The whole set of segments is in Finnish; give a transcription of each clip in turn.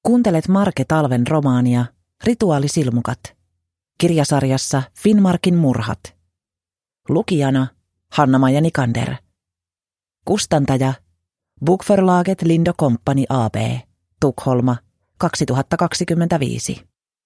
Kuuntelet Marke Talven romaania Rituaalisilmukat. Kirjasarjassa Finnmarkin murhat. Lukijana Hanna-Maija Nikander. Kustantaja Bokförlaget Lind & Company AB, Tukholma, 2025.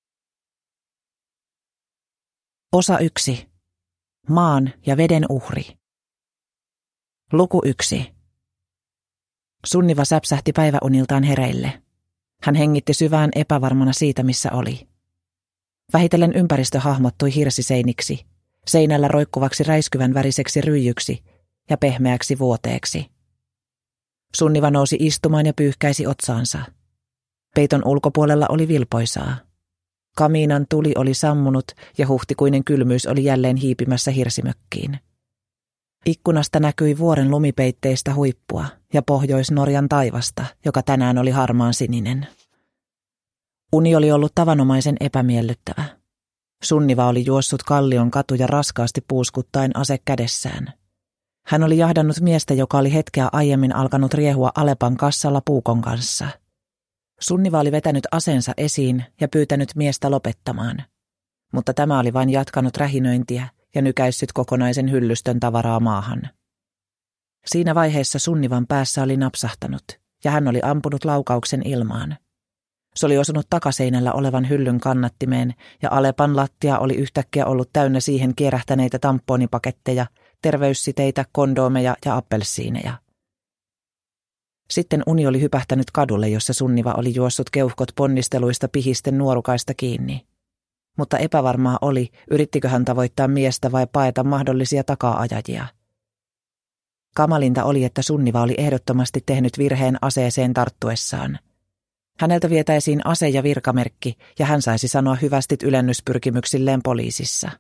Osa 1. Maan ja veden uhri. Luku 1. Sunniva säpsähti päiväuniltaan hereille. Hän hengitti syvään epävarmana siitä, missä oli. Vähitellen ympäristö hahmottui hirsiseiniksi, seinällä roikkuvaksi räiskyvän väriseksi ryijyksi ja pehmeäksi vuoteeksi. Sunniva nousi istumaan ja pyyhkäisi otsaansa. Peiton ulkopuolella oli vilpoisaa. Kamiinan tuli oli sammunut ja huhtikuinen kylmyys oli jälleen hiipimässä hirsimökkiin. Ikkunasta näkyi vuoren lumipeitteistä huippua ja Pohjois-Norjan taivasta, joka tänään oli harmaan sininen. Uni oli ollut tavanomaisen epämiellyttävä. Sunniva oli juossut kallion katuja raskaasti puuskuttaen ase kädessään. Hän oli jahdannut miestä, joka oli hetkeä aiemmin alkanut riehua Alepan kassalla puukon kanssa. Sunniva oli vetänyt aseensa esiin ja pyytänyt miestä lopettamaan, mutta tämä oli vain jatkanut rähinöintiä ja nykäissyt kokonaisen hyllystön tavaraa maahan. Siinä vaiheessa Sunnivan päässä oli napsahtanut ja hän oli ampunut laukauksen ilmaan. Se oli osunut takaseinällä olevan hyllyn kannattimeen ja Alepan lattia oli yhtäkkiä ollut täynnä siihen kierähtäneitä tamponipaketteja, terveyssiteitä, kondoomeja ja appelsiineja. Sitten uni oli hypähtänyt kadulle, jossa Sunniva oli juossut keuhkot ponnisteluista pihisten nuorukaista kiinni. Mutta epävarmaa oli, yrittikö hän tavoittaa miestä vai paeta mahdollisia takaa-ajajia. Kamalinta oli, että Sunniva oli ehdottomasti tehnyt virheen aseeseen tarttuessaan. Häneltä vietäisiin ase ja virkamerkki ja hän saisi sanoa hyvästit ylennyspyrkimyksilleen poliisissa.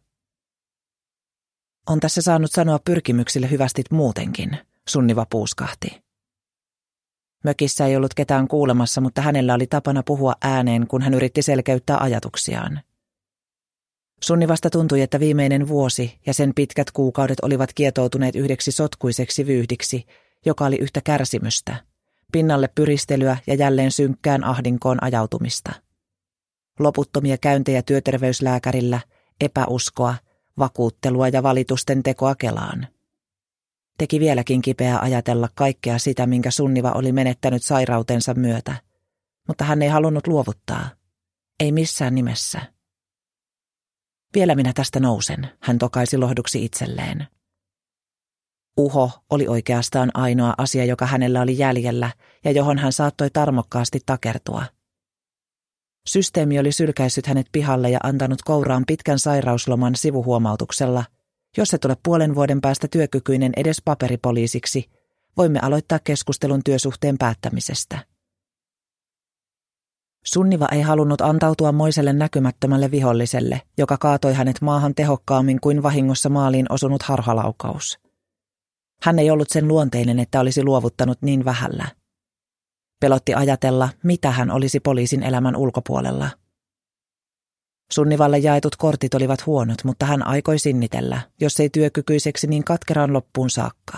On tässä saanut sanoa pyrkimyksille hyvästit muutenkin, Sunniva puuskahti. Mökissä ei ollut ketään kuulemassa, mutta hänellä oli tapana puhua ääneen, kun hän yritti selkeyttää ajatuksiaan. Sunnivasta tuntui, että viimeinen vuosi ja sen pitkät kuukaudet olivat kietoutuneet yhdeksi sotkuiseksi vyyhdiksi, joka oli yhtä kärsimystä, pinnalle pyristelyä ja jälleen synkkään ahdinkoon ajautumista. Loputtomia käyntejä työterveyslääkärillä, epäuskoa, vakuuttelua ja valitusten tekoa Kelaan. Teki vieläkin kipeää ajatella kaikkea sitä, minkä Sunniva oli menettänyt sairautensa myötä, mutta hän ei halunnut luovuttaa. Ei missään nimessä. Vielä minä tästä nousen, hän tokaisi lohduksi itselleen. Uho oli oikeastaan ainoa asia, joka hänellä oli jäljellä ja johon hän saattoi tarmokkaasti takertua. Systeemi oli sylkäissyt hänet pihalle ja antanut kouraan pitkän sairausloman sivuhuomautuksella. Jos et ole puolen vuoden päästä työkykyinen edes paperipoliisiksi, voimme aloittaa keskustelun työsuhteen päättämisestä. Sunniva ei halunnut antautua moiselle näkymättömälle viholliselle, joka kaatoi hänet maahan tehokkaammin kuin vahingossa maaliin osunut harhalaukaus. Hän ei ollut sen luonteinen, että olisi luovuttanut niin vähällä. Pelotti ajatella, mitä hän olisi poliisin elämän ulkopuolella. Sunnivalle jaetut kortit olivat huonot, mutta hän aikoi sinnitellä, jos ei työkykyiseksi niin katkeraan loppuun saakka.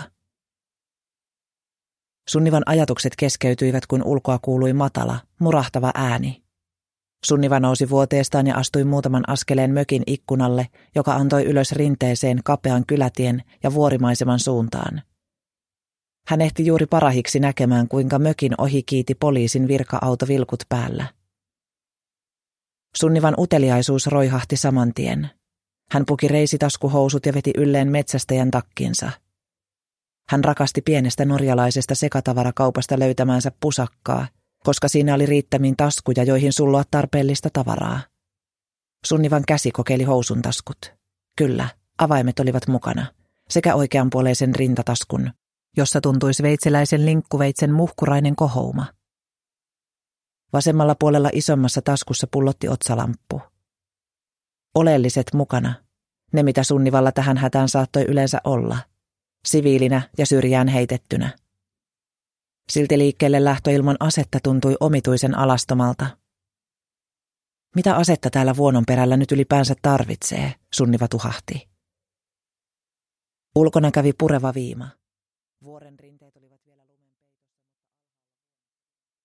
Sunnivan ajatukset keskeytyivät, kun ulkoa kuului matala, murahtava ääni. Sunniva nousi vuoteestaan ja astui muutaman askeleen mökin ikkunalle, joka antoi ylös rinteeseen kapean kylätien ja vuorimaiseman suuntaan. Hän ehti juuri parahiksi näkemään, kuinka mökin ohi kiiti poliisin virka-auto vilkut päällä. Sunnivan uteliaisuus roihahti saman tien. Hän puki reisitaskuhousut ja veti ylleen metsästäjän takkinsa. Hän rakasti pienestä norjalaisesta sekatavarakaupasta löytämäänsä pusakkaa, koska siinä oli riittämiin taskuja, joihin sulloa tarpeellista tavaraa. Sunnivan käsi kokeili housun taskut. Kyllä, avaimet olivat mukana, sekä oikeanpuoleisen rintataskun, jossa tuntui sveitsiläisen linkkuveitsen muhkurainen kohouma. Vasemmalla puolella isommassa taskussa pullotti otsalamppu. Oleelliset mukana, ne mitä Sunnivalla tähän hätään saattoi yleensä olla, siviilinä ja syrjään heitettynä. Silti liikkeelle lähtö ilman asetta tuntui omituisen alastomalta. Mitä asetta täällä vuonon perällä nyt ylipäänsä tarvitsee, Sunniva tuhahti. Ulkona kävi pureva viima. Vuoren